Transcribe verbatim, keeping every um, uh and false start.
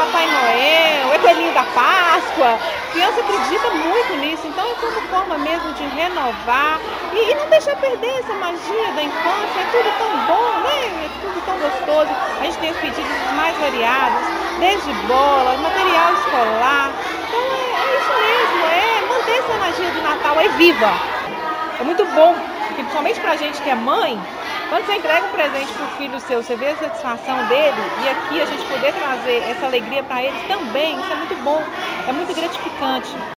Papai Noel, é Coelhinho da Páscoa. A criança acredita muito nisso, então é como forma mesmo de renovar e, e não deixar perder essa magia da infância. É tudo tão bom, né? É tudo tão gostoso. A gente tem os pedidos os mais variados, desde bola, material escolar. Então é, é isso mesmo, é manter essa magia do Natal aí viva. É muito bom, porque principalmente pra gente que é mãe, quando você entrega um presente pro filho seu, você vê a satisfação dele, e aqui a gente poder trazer essa alegria para eles também, isso é muito bom, é muito gratificante.